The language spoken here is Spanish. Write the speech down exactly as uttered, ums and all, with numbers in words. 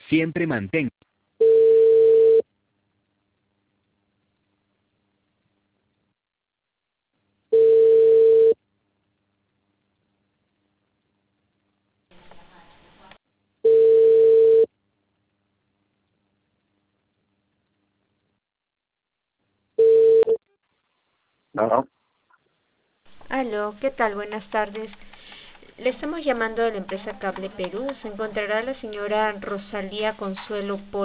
Siempre mantén. No, Aló, ¿qué tal? Buenas tardes. Le estamos llamando de la empresa Cable Perú. Se encontrará la señora Rosalía Consuelo Polo.